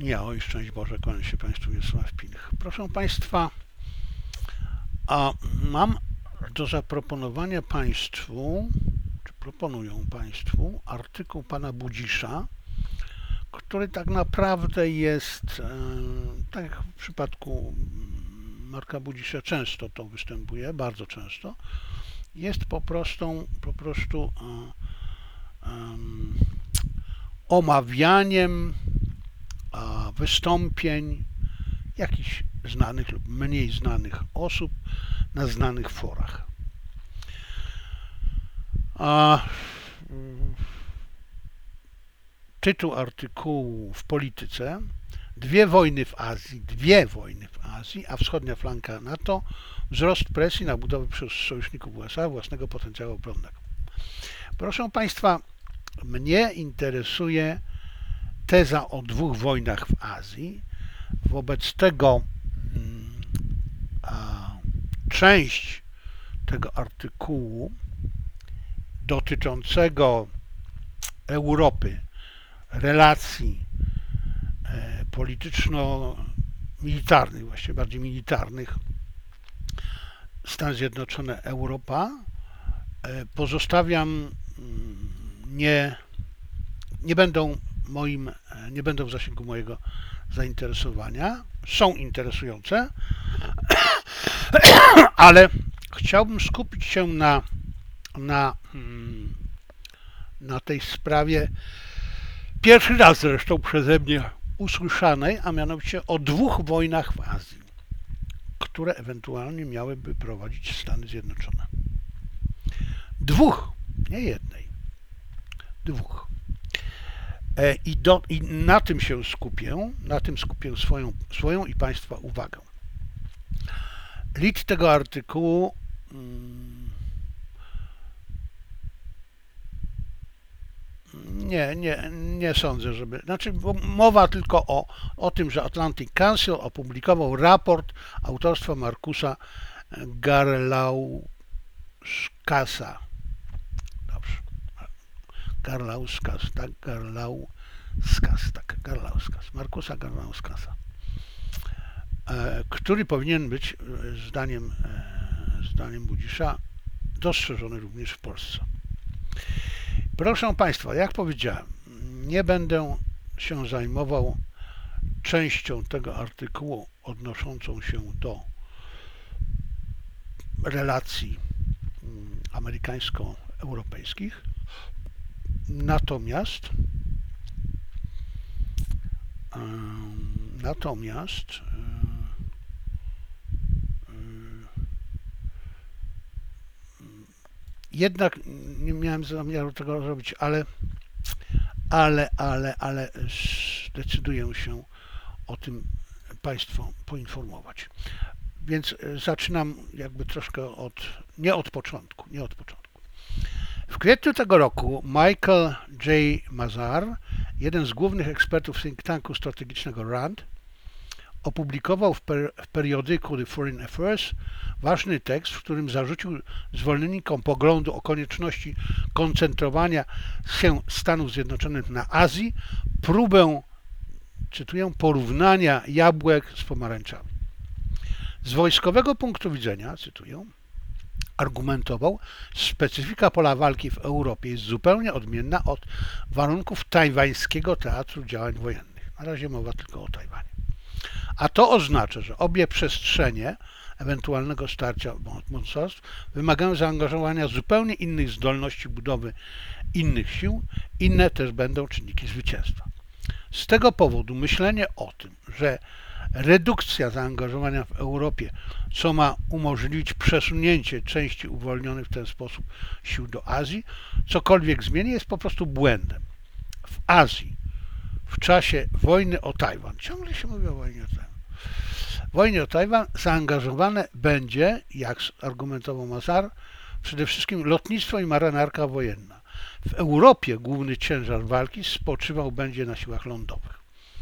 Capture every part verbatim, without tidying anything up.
Ja, oj, szczęść Boże, kłaniam się Państwu, Wiesław Pilch. Proszę Państwa, a mam do zaproponowania Państwu, czy proponują Państwu, artykuł pana Budzisza, który tak naprawdę jest, e, tak jak w przypadku Marka Budzisza często to występuje, bardzo często, jest po prostu, po prostu e, e, omawianiem a, wystąpień jakichś znanych lub mniej znanych osób na znanych forach. A, tytuł artykułu w Polityce: Dwie wojny w Azji, dwie wojny w Azji, a wschodnia flanka NATO, wzrost presji na budowę przez sojuszników U S A własnego potencjału obronnego. Proszę Państwa, mnie interesuje teza o dwóch wojnach w Azji. Wobec tego a, część tego artykułu dotyczącego Europy, relacji e, polityczno-militarnych, właściwie bardziej militarnych, Stany Zjednoczone, Europa, e, pozostawiam, nie, nie będą moim, nie będą w zasięgu mojego zainteresowania. Są interesujące, ale chciałbym skupić się na, na, na tej sprawie pierwszy raz zresztą przeze mnie usłyszanej, a mianowicie o dwóch wojnach w Azji, które ewentualnie miałyby prowadzić Stany Zjednoczone. Dwóch, nie jednej. Dwóch. I, do, I na tym się skupię, na tym skupię swoją, swoją i Państwa uwagę. Lit tego artykułu nie, nie, nie sądzę, żeby, znaczy mowa tylko o, o tym, że Atlantic Council opublikował raport autorstwa Markusa Garlauskasa. Dobrze. Garlauskas, tak, Garlauskas, tak, Garlauskas, Markusa Garlauskasa, który powinien być, zdaniem, zdaniem Budzisza, dostrzeżony również w Polsce. Proszę Państwa, jak powiedziałem, nie będę się zajmował częścią tego artykułu odnoszącą się do relacji amerykańsko-europejskich. Natomiast natomiast jednak nie miałem zamiaru tego zrobić, ale ale, ale, ale zdecyduję się o tym Państwa poinformować. Więc zaczynam jakby troszkę od, nie od początku, nie od początku. W kwietniu tego roku Michael J. Mazar, jeden z głównych ekspertów think tanku strategicznego RAND, opublikował w, per, w periodyku The Foreign Affairs ważny tekst, w którym zarzucił zwolennikom poglądu o konieczności koncentrowania się Stanów Zjednoczonych na Azji próbę, cytuję, porównania jabłek z pomarańczami. Z wojskowego punktu widzenia, cytuję, argumentował, specyfika pola walki w Europie jest zupełnie odmienna od warunków tajwańskiego teatru działań wojennych. Na razie mowa tylko o Tajwanie. A to oznacza, że obie przestrzenie ewentualnego starcia mocarstw wymagają zaangażowania zupełnie innych zdolności budowy innych sił, inne też będą czynniki zwycięstwa. Z tego powodu myślenie o tym, że redukcja zaangażowania w Europie, co ma umożliwić przesunięcie części uwolnionych w ten sposób sił do Azji, cokolwiek zmieni, jest po prostu błędem. W Azji, w czasie wojny o Tajwan, ciągle się mówi o wojnie o Tajwan, w wojnie o Tajwan zaangażowane będzie, jak argumentował Mazar, przede wszystkim lotnictwo i marynarka wojenna. W Europie główny ciężar walki spoczywał będzie na siłach lądowych.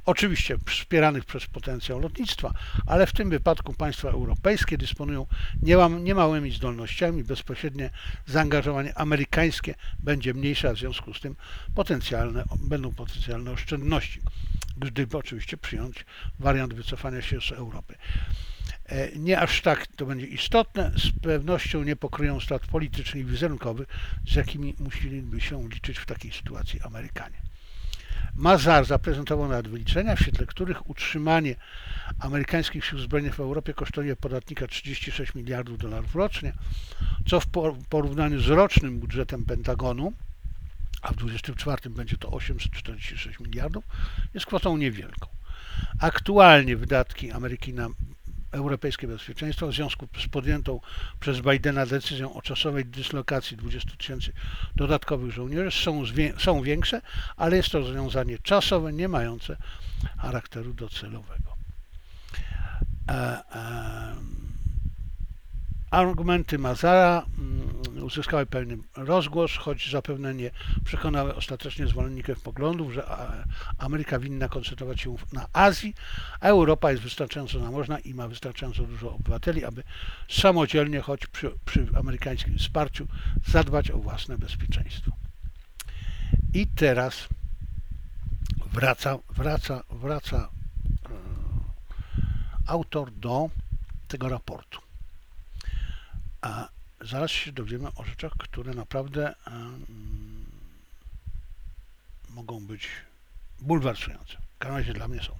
oczywiście wspieranych przez potencjał lotnictwa, ale w tym wypadku państwa europejskie dysponują niemałymi zdolnościami, bezpośrednie zaangażowanie amerykańskie będzie mniejsze, a w związku z tym potencjalne, będą potencjalne oszczędności, gdyby oczywiście przyjąć wariant wycofania się z Europy. Nie aż tak to będzie istotne, z pewnością nie pokryją strat politycznych i wizerunkowych, z jakimi musieliby się liczyć w takiej sytuacji Amerykanie. Mazar zaprezentował nawet wyliczenia, w świetle których utrzymanie amerykańskich sił zbrojnych w Europie kosztuje podatnika trzydzieści sześć miliardów dolarów rocznie, co w porównaniu z rocznym budżetem Pentagonu, a w dwudziestym czwartym będzie to osiemset czterdzieści sześć miliardów, jest kwotą niewielką. Aktualnie wydatki Ameryki na europejskie bezpieczeństwo w związku z podjętą przez Bidena decyzją o czasowej dyslokacji dwudziestu tysięcy dodatkowych żołnierzy są, są większe, ale jest to rozwiązanie czasowe, nie mające charakteru docelowego. E, e, argumenty Mazara uzyskały pewien rozgłos, choć zapewne nie przekonały ostatecznie zwolenników poglądów, że Ameryka winna koncentrować się na Azji, a Europa jest wystarczająco zamożna i ma wystarczająco dużo obywateli, aby samodzielnie, choć przy, przy amerykańskim wsparciu, zadbać o własne bezpieczeństwo. I teraz wraca, wraca, wraca e, autor do tego raportu. A zaraz się dowiemy o rzeczach, które naprawdę um, mogą być bulwersujące. W każdym razie dla mnie są.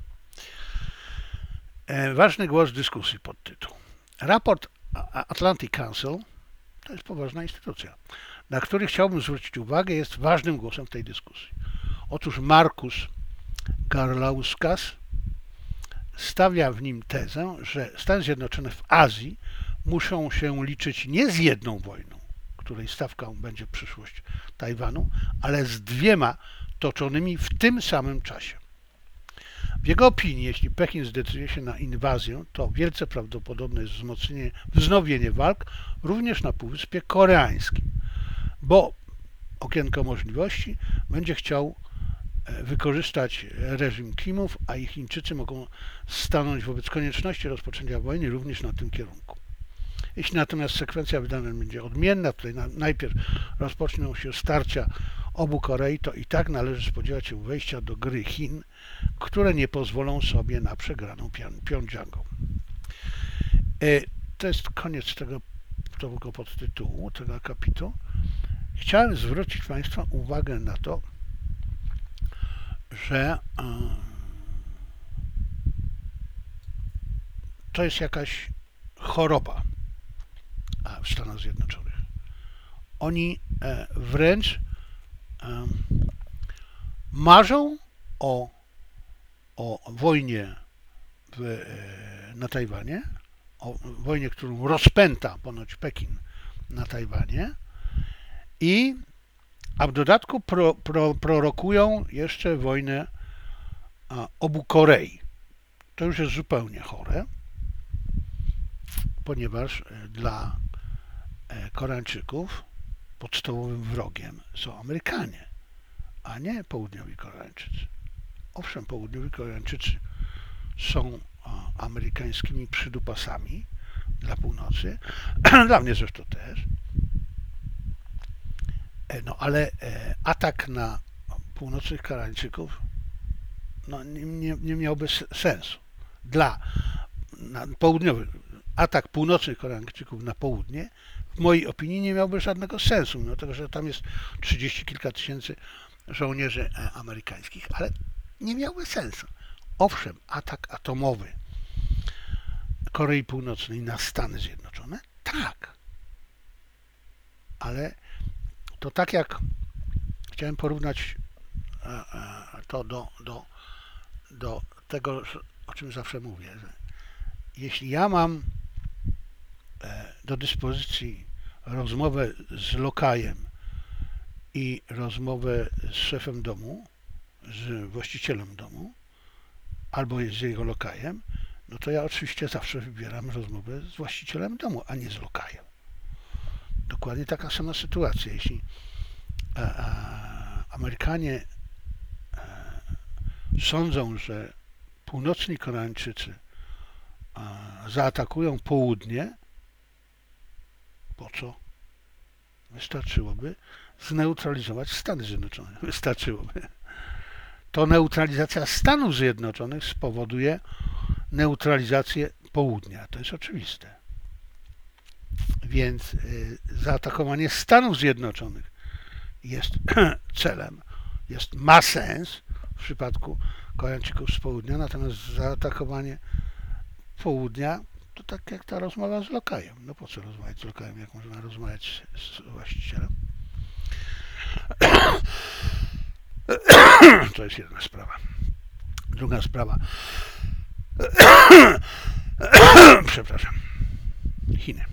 E, ważny głos dyskusji podtytuł. Raport Atlantic Council to jest poważna instytucja, na który chciałbym zwrócić uwagę, jest ważnym głosem w tej dyskusji. Otóż Markus Garlauskas stawia w nim tezę, że Stany Zjednoczone w Azji muszą się liczyć nie z jedną wojną, której stawką będzie przyszłość Tajwanu, ale z dwiema toczonymi w tym samym czasie. W jego opinii, jeśli Pekin zdecyduje się na inwazję, to wielce prawdopodobne jest wzmocnienie, wznowienie walk również na Półwyspie Koreańskim, bo okienko możliwości będzie chciał wykorzystać reżim Kimów, a ich Chińczycy mogą stanąć wobec konieczności rozpoczęcia wojny również na tym kierunku. Jeśli natomiast sekwencja wydarzeń będzie odmienna, tutaj na, najpierw rozpoczną się starcia obu Korei, to i tak należy spodziewać się wejścia do gry Chin, które nie pozwolą sobie na przegraną Pjongjangu. E, to jest koniec tego, tego podtytułu, tego akapitu. Chciałem zwrócić Państwa uwagę na to, że e, to jest jakaś choroba w Stanach Zjednoczonych. Oni e, wręcz e, marzą o, o wojnie w, e, na Tajwanie, o wojnie, którą rozpęta ponoć Pekin na Tajwanie, i a w dodatku pro, pro, prorokują jeszcze wojnę a, obu Korei. To już jest zupełnie chore, ponieważ dla Koreańczyków podstawowym wrogiem są Amerykanie, a nie południowi Koreańczycy. Owszem, południowi Koreańczycy są amerykańskimi przydupasami dla północy, dla mnie zresztą też, no ale atak na północnych Koreańczyków no, nie, nie miałby sensu. Dla na południowych, atak północnych Koreańczyków na południe w mojej opinii nie miałby żadnego sensu, mimo tego, że tam jest trzydzieści kilka tysięcy żołnierzy amerykańskich, ale nie miałby sensu. Owszem, atak atomowy Korei Północnej na Stany Zjednoczone, tak. Ale to tak jak chciałem porównać to do, do, do tego, o czym zawsze mówię, że jeśli ja mam do dyspozycji rozmowę z lokajem i rozmowę z szefem domu, z właścicielem domu, albo z jego lokajem, no to ja oczywiście zawsze wybieram rozmowę z właścicielem domu, a nie z lokajem. Dokładnie taka sama sytuacja. Jeśli a, a, Amerykanie a, sądzą, że północni Koreańczycy zaatakują południe, po co? Wystarczyłoby zneutralizować Stany Zjednoczone. Wystarczyłoby. To neutralizacja Stanów Zjednoczonych spowoduje neutralizację południa. To jest oczywiste. Więc y, zaatakowanie Stanów Zjednoczonych jest celem, jest, ma sens w przypadku Koreańczyków z południa, natomiast zaatakowanie południa to tak jak ta rozmowa z lokajem. No po co rozmawiać z lokajem, jak można rozmawiać z, z właścicielem? To jest jedna sprawa. Druga sprawa. Przepraszam. Chiny.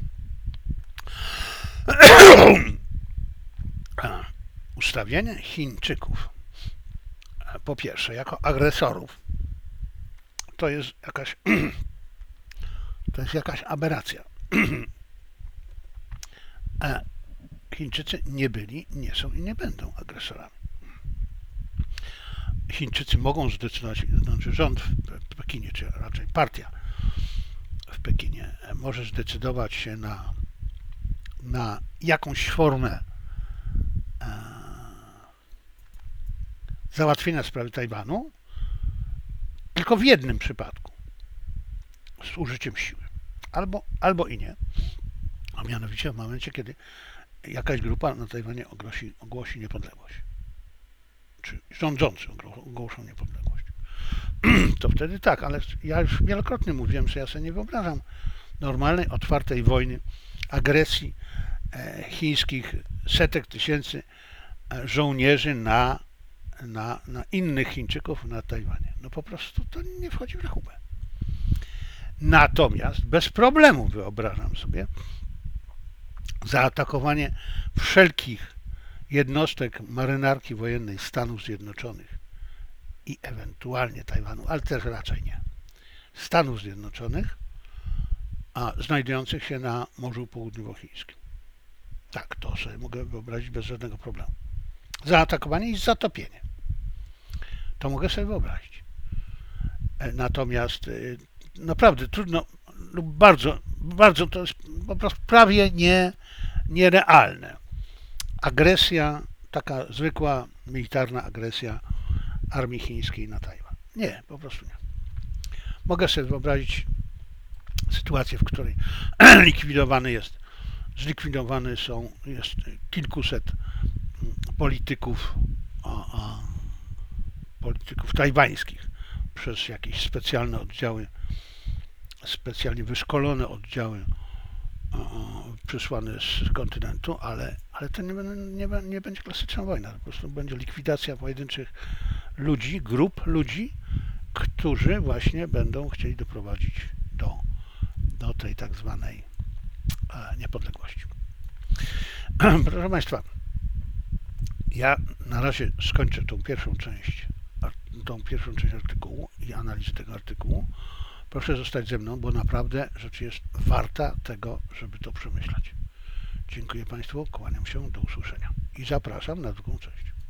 Ustawienie Chińczyków po pierwsze jako agresorów to jest jakaś to jest jakaś aberracja. Chińczycy nie byli, nie są i nie będą agresorami. Chińczycy mogą zdecydować, znaczy rząd w Pekinie, czy raczej partia w Pekinie może zdecydować się na, na jakąś formę e, załatwienia sprawy Tajwanu, tylko w jednym przypadku, z użyciem siły. Albo, albo i nie, a mianowicie w momencie, kiedy jakaś grupa na Tajwanie ogłosi, ogłosi niepodległość, czy rządzący ogłoszą niepodległość, to wtedy tak, ale ja już wielokrotnie mówiłem, że ja sobie nie wyobrażam normalnej, otwartej wojny, agresji e, chińskich setek tysięcy żołnierzy na, na, na innych Chińczyków na Tajwanie. No po prostu to nie wchodzi w rachubę. Natomiast bez problemu wyobrażam sobie zaatakowanie wszelkich jednostek marynarki wojennej Stanów Zjednoczonych i ewentualnie Tajwanu, ale też raczej nie, Stanów Zjednoczonych, a znajdujących się na Morzu Południowochińskim. Tak, to sobie mogę wyobrazić bez żadnego problemu. Zaatakowanie i zatopienie. To mogę sobie wyobrazić. Natomiast naprawdę trudno, lub bardzo, bardzo to jest po prostu prawie nie, nierealne. Agresja, taka zwykła militarna agresja armii chińskiej na Tajwan. Nie, po prostu nie. Mogę sobie wyobrazić sytuację, w której likwidowany jest, zlikwidowane są, jest kilkuset polityków, a, a, polityków tajwańskich przez jakieś specjalne oddziały, specjalnie wyszkolone oddziały a, przysłane z kontynentu, ale, ale to nie, nie, nie będzie klasyczna wojna, po prostu będzie likwidacja pojedynczych ludzi, grup ludzi, którzy właśnie będą chcieli doprowadzić do, do tej tak zwanej e, niepodległości. Proszę Państwa, ja na razie skończę tą pierwszą część, tą pierwszą część artykułu i analizy tego artykułu. Proszę zostać ze mną, bo naprawdę rzecz jest warta tego, żeby to przemyśleć. Dziękuję Państwu, kłaniam się, do usłyszenia i zapraszam na drugą część.